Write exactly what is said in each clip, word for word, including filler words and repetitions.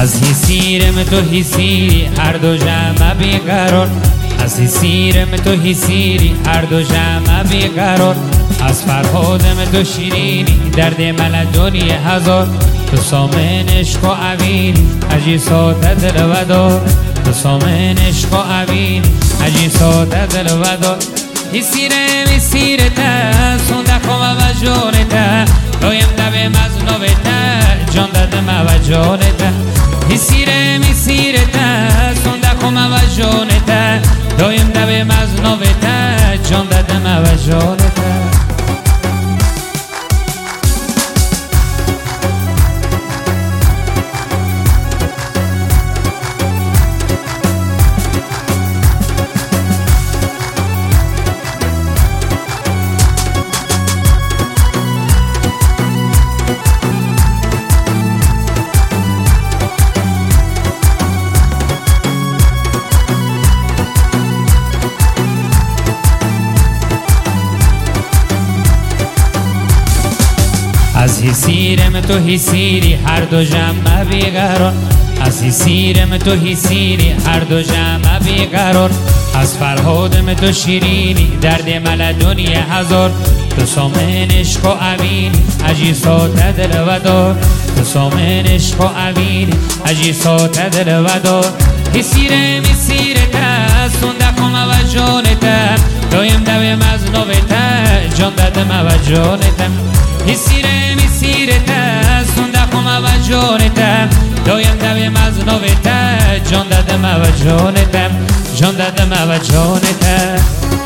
از حسیرم تو حسیری هر دو جمع بیقرار، از حسیرم تو حسیری هر دو جمع بیقرار، از فرهادم تو شیرینی درد من دنیا هزار، تو سامن عشق و عوین اجی ساده دل ودار، تو سامن عشق و عوین اجی ساده دل ودار. حسیرم حسیرتا سونده خواه و جانتا، دویم دبه مزنوبتا جان دادم و جانتا. حسیرم حسیرتا سونده خواه و جانتا، دویم دبه مزنوبتا جان دادم و جانتا. از حسیرم تو حسیری هر دو جمع بیقرار، از حسیرم تو حسیری هر دو جمع بیقرار، از فرهادم تو شیرینی درد من دنیا هزار، تو سامن عشق و عوین اجی ساده دل ودار، تو سامن عشق و عوین اجی ساده دل ودار. حسیرم حسیرتا سونده خواه و جانتا، دویم دبه مزنوبتا جان دادم و جانتا. حسیرم حسیرتا سونده خواه و جانتا، دویم دبه مزنوبتا جان دادم و جانتا، جان دادم و جانتا.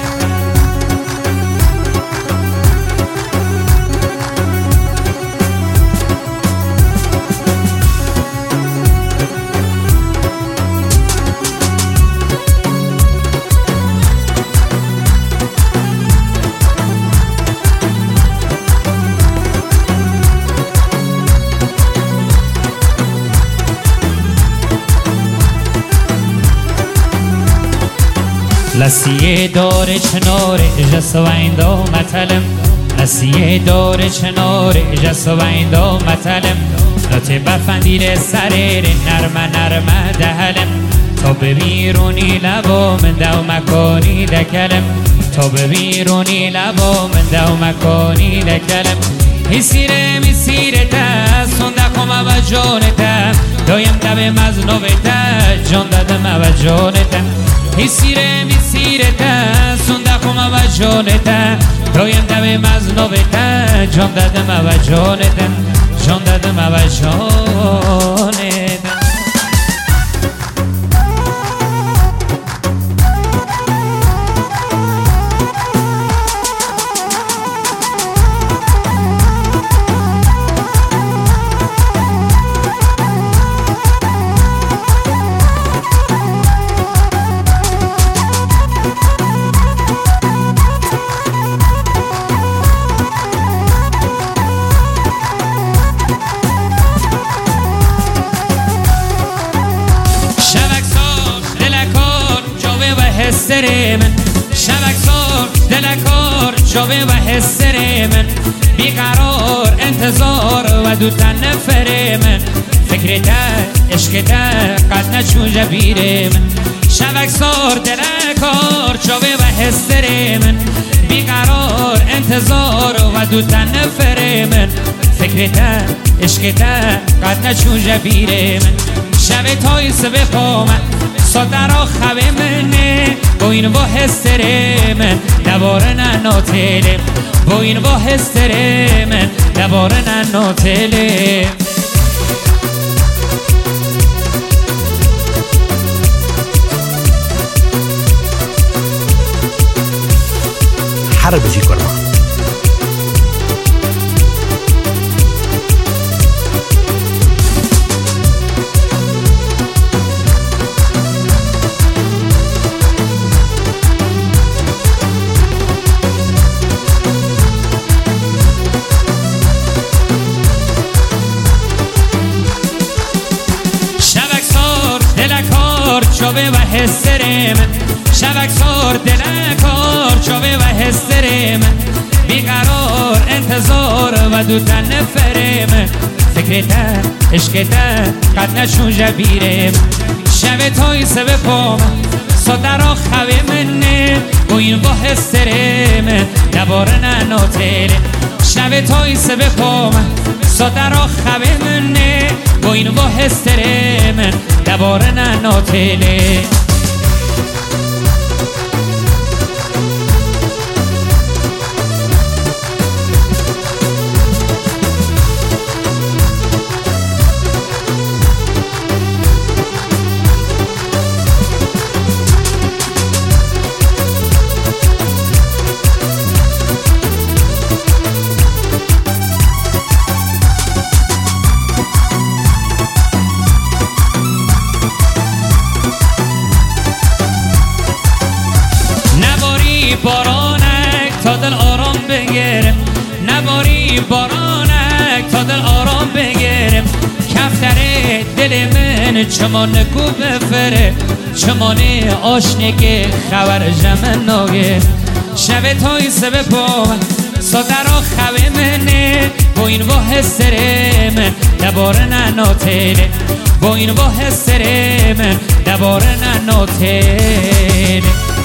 لسیه دار چنار جسویندا متلم، لسیه دار چنار جسویندا متلم، نوته بفندیر سریر نرم نرم دهلم، تا ببیرونی لبا من دو مکانی دکلم، تا ببیرونی لبا من دو مکانی دکلم. حسیرم حسیرتا سونده خواه و جانتا، دویم دبه مزنوبتا جان دادم و جانتا. حسیرم حسیرتا سونده خواه و جانتا، دویم دبه مزنوبتا جان دادم و جانتا، جان دادم و جانتا. من شبک سار دلکار جاوه و حسر من، بیقرار انتظار و دو تن نفر من، فکرت عشقت قد نچون جبیر من. شبک سار دلکار جاوه و حسر من، بیقرار انتظار و دو تن نفر من، فکرت عشقت قد نچون جبیر من. شب تای سبه قامت صدرا خواه منه، با این با حسر من دواره نناتله، با این با حسر من دواره نناتله. حرب جی کرما چاوه و حسر من، شبک سار دلکار چاوه و حسر من، بیقرار انتظار و دو تن نفر من، فکرته عشقته قد نشون جبیرم شب توی سبه پام صدرا خوی منه و این با هسترم دباره نناتره شب توی سبه پام صدرا خوی منه و این با هسترم دباره نناتره بارانک تا دل آرام بگیرم نباری بارانک تا دل آرام بگیرم کفتره دل من چمان کو بفره چمان آشنگی خبر جمن ناگه شب تای سبه پام صدرا خوی منه با این با هستره من دباره نناتله با این با هستره من دباره نناتله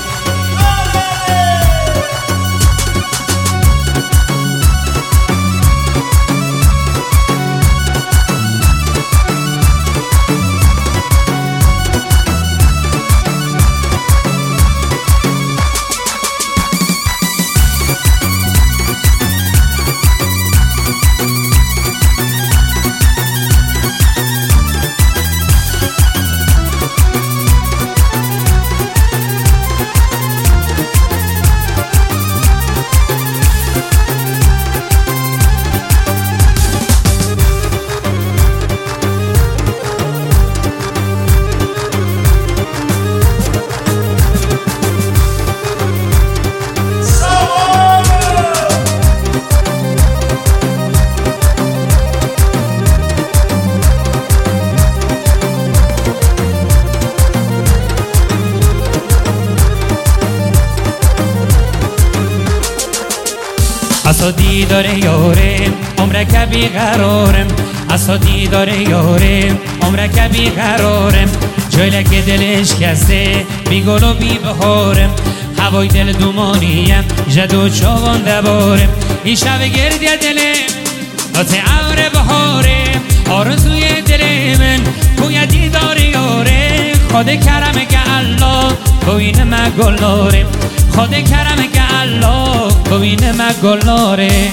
اسا دیدار یارم عمرک بیقرارم اسا دیدار یارم عمرک بیقرارم جایلک دلش کسته بی گل و بی بهارم هوای دل دومانیم جد و چاوان دبارم این شب گردی دلم آت عور بهارم آرزوی دل من کوی دیدار یارم خود کرم که الله کوین ما گلارم خود کرم که الله کوین ما گلاره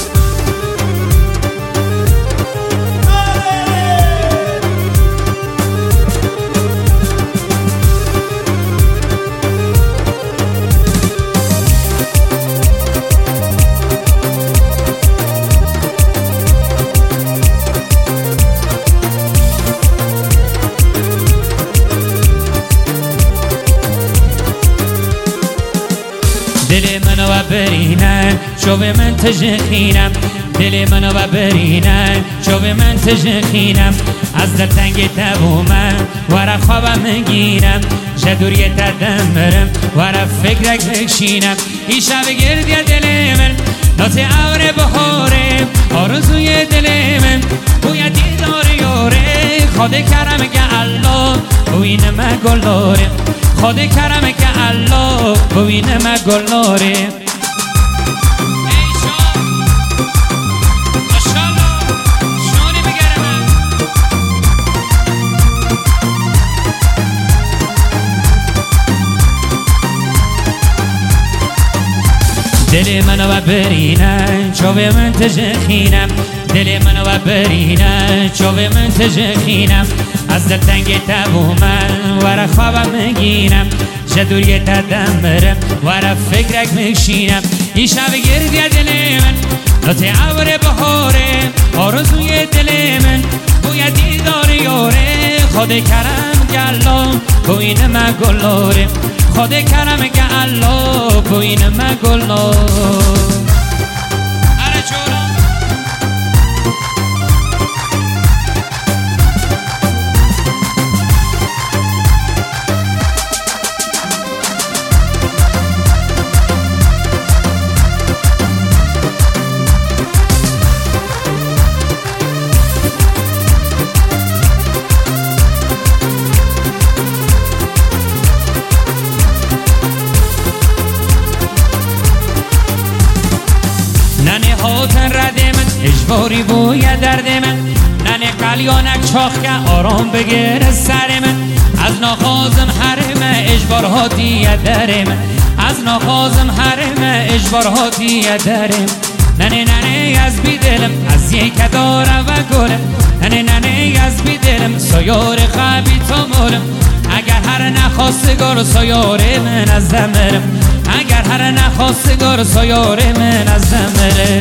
دل منو برینن شو به من تجخینم دل منو برینن شو به من تجخینم از در تنگ تبومم ورا خوابم میگیرم جدوری تدمرم ورا فکرک بکشینم این شب گردی دل من نات عور بهاره آرزوی دل من بوی دیدار یاره خود کرم که الله بوین ما گلاره خود کرم که الله بوین ما گلاره دل منو برینن چو به من تجخینم دل منو برینن چو به من تجخینم از در تنگ تبومن ورا خوابم میگیرم جدوری تدمرم ورا فکرک میشینم این شب گردی دل من نات عور بهاره آرزوی دل من بوی دیدار یاره خود کرم که الله بوین ما گلاره خود کرم که الله بوین ما گلاره دشواری بوی درد من ننه قلیانک چاخ که آرام بگیر سر من از ناخوازم حرم اجبارها دیه درم از ناخوازم حرم اجبارها دیه درم ننه ننه از بی دلم از یک داره و گلم ننه ننه از بی دلم سیار خوابی تو مولم اگر هر نخواستگار سیار من از دمرم اگر هر نخواستگار سیار من از دمرم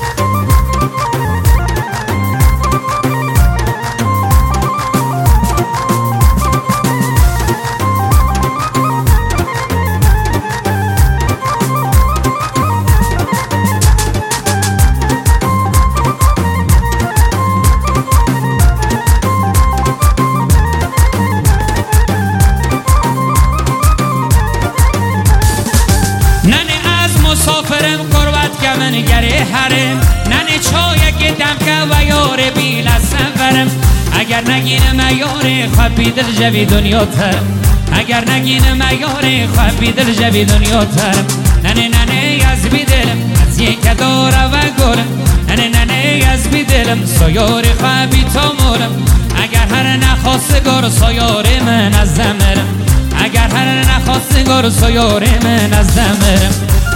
مسافرم قربت که من گره حرم ننه چای که دم که و یار بیل سفرم اگر نگینم یار خوابی دل جوی دنیا ترم اگر نگینم یار خوابی دل جوی دنیا ترم ننه ننه از بی دلم از یک داره و گلم ننه ننه از بی دلم سیار خوابی تا مولم اگر هر نخواستگار سیار من از دمرم اگر هر نخواستگار سیار من از دمرم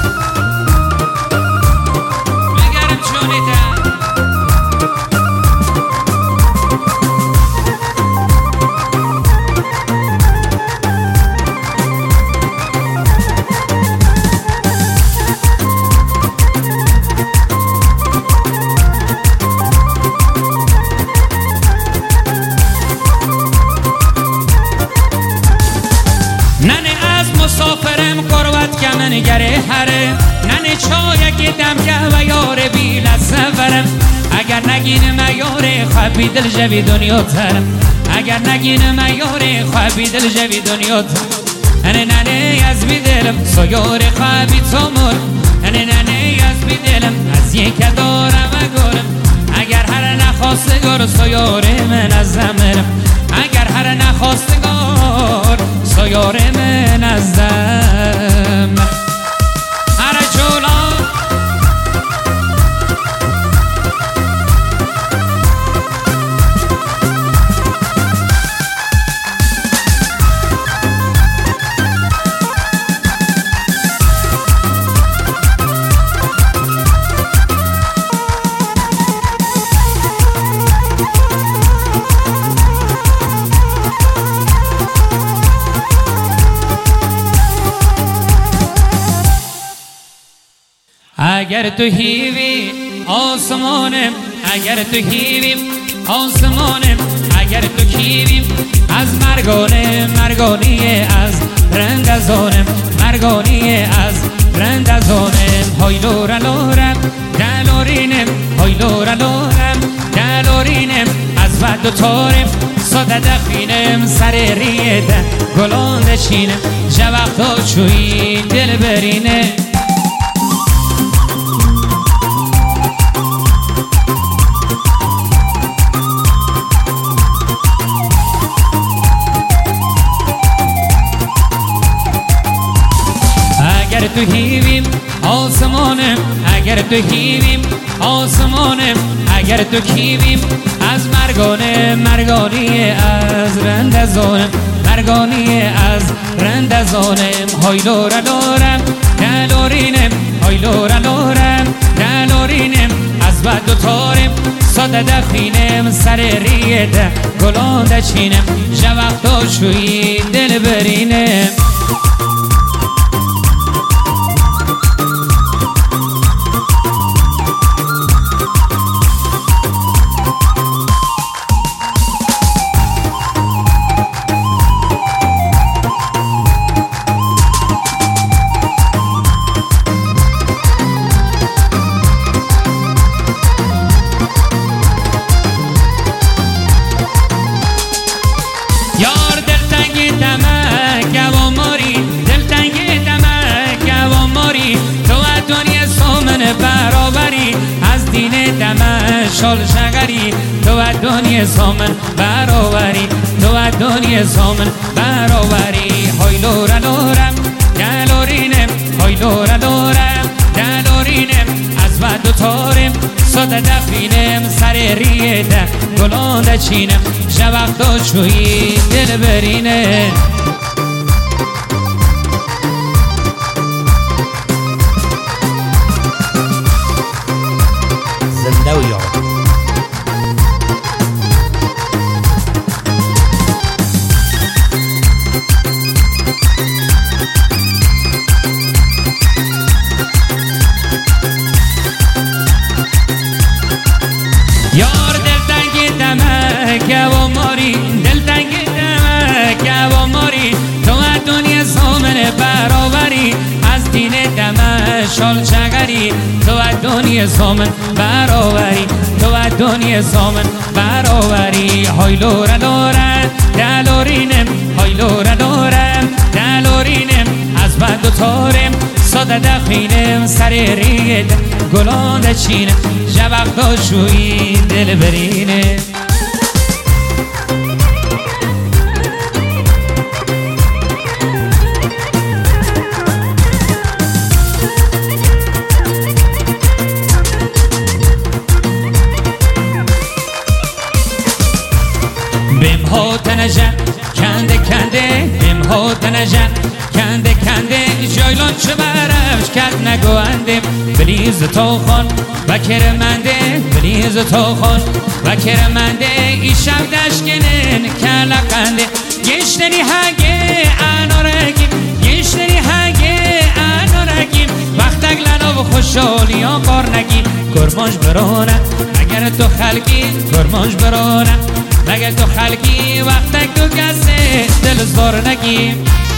مسافرم قربت که من گره حرم ننه چای که دم که و یار بیل سفرم اگر نگینم یار خوابی دل جوی دنیا ترم اگر نگینم یار خوابی دل جوی دنیا ترم ننه ننه از بی دلم سیار خوابی تو مولم ننه ننه از بی دلم از یک داره و گلم اگر هر نخواستگار سیار من از دمرم اگر هر نخواستگار سیار من از دم هر جولا اگر تو هیوی آسمانم اگر تو هیوی آسمانم اگر تو کیویم از مرگانه مرگانی از رندزانم مرگانی از رندزانم های لورا لورم دلورینم های لورا لورم دلورینم از بد و تارم ساده دخینم سر ریده گلان دشینم جوقتا چوی دل برینه اگر تو هیویم آسمانم اگر تو هیویم آسمانم اگر تو کیویم از مرگانه مرگانی از رندزانم مرگانی از رندزانم های لورا لورم دلورینم های لورا لورم دلورینم از بد و تارم ساده دخینم سر ریده گلان دچینم جوقتا شوی دل برینم یار دلتنگی دمک و ماری دلتنگی دمک و ماری تو دنیا سومن برابری از دین دمک شال شگری تو دنیا سومن برابری تو دنیا سومن برابری های لورا لورم دلورینم های لورا لورم دلورینم از بد و تارم صدا دفینم سر ریده گلان دچینم شوق دا چوی دل برینه زنده و یاد یار دل تنگ دمه و ماری دل تنگ دمه و ماری تو دنیا سامن برابری از دین دمه شال چگری تو دنیا سامن برابری تو دنیا سامن برابری های لوره لوره دلورینم های لوره لوره دلورینم از بند و تارم ساده دخینم سر رید گلان دچینم جواب داشوی دل برینه بیم ها تنجم کنده کنده بیم ها تنجم کنده کنده جایلان چه برفش کرد نگوانده بلیز تا خان و کرمنده بلیز تا خان و کرمنده ای شب دشکنن کلقنده گشتنی هنگه انارگیم گشتنی هنگه انارگیم وقت اگلنا و خوشحالی ها کار نگیم کرمانش برانه اگر تو خلقی کرمانش برانه مگر تو خلقی وقت تو کسی دل زار نگیم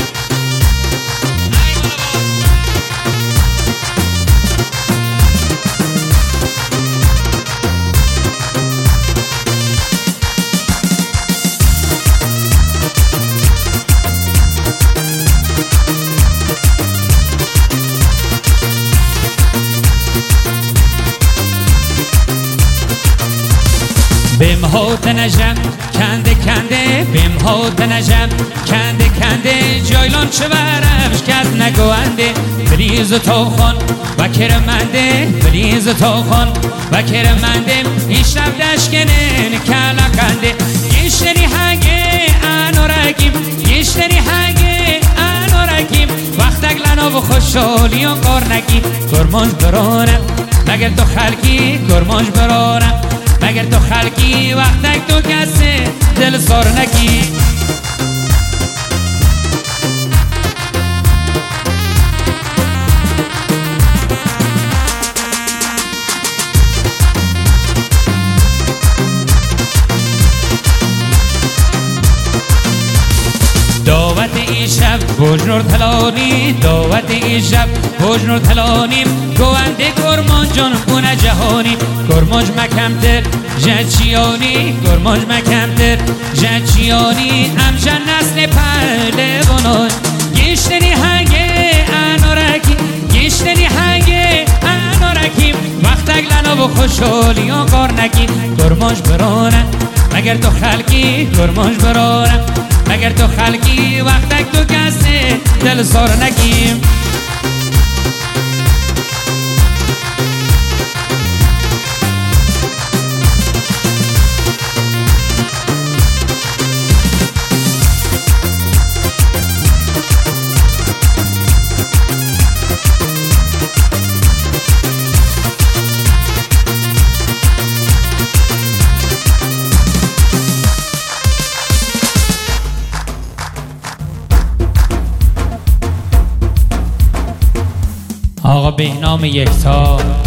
بیم ها تنجم کنده کنده بیم ها تنجم کنده کنده جایلان چه برفش کرد نگوانده بلیز تا خان و کرمنده بلیز تا خان و کرمنده این شب دشکنن کلقنده گشتنی هنگه انارگیم گشتنی هنگه انارگیم وقت اگلنا و خوشحالی ها کار نگیم کرمانش برانم مگر تو خلقی کرمانش برانم مگر تو خلقی وقت تو کسی دل سار نگی دعوت این شب بجنور تلانی دعوت این شب بجنور تلانیم گوانده کرمان جان بونه جهانی کرمانج مکمتر جچیانی کرمانج مکمتر جچیانی امجن نسل پهلوانان گشتنی هنگه انارکی گشتنی هنگه انارکی وقت اگلنا و خوشحالی ها کار نگی کرمانج برانه مگر تو خلقی کرمانج برانه مگر تو خلقی وقت تو کسی دل سار نگیم آقا بهنام یکتا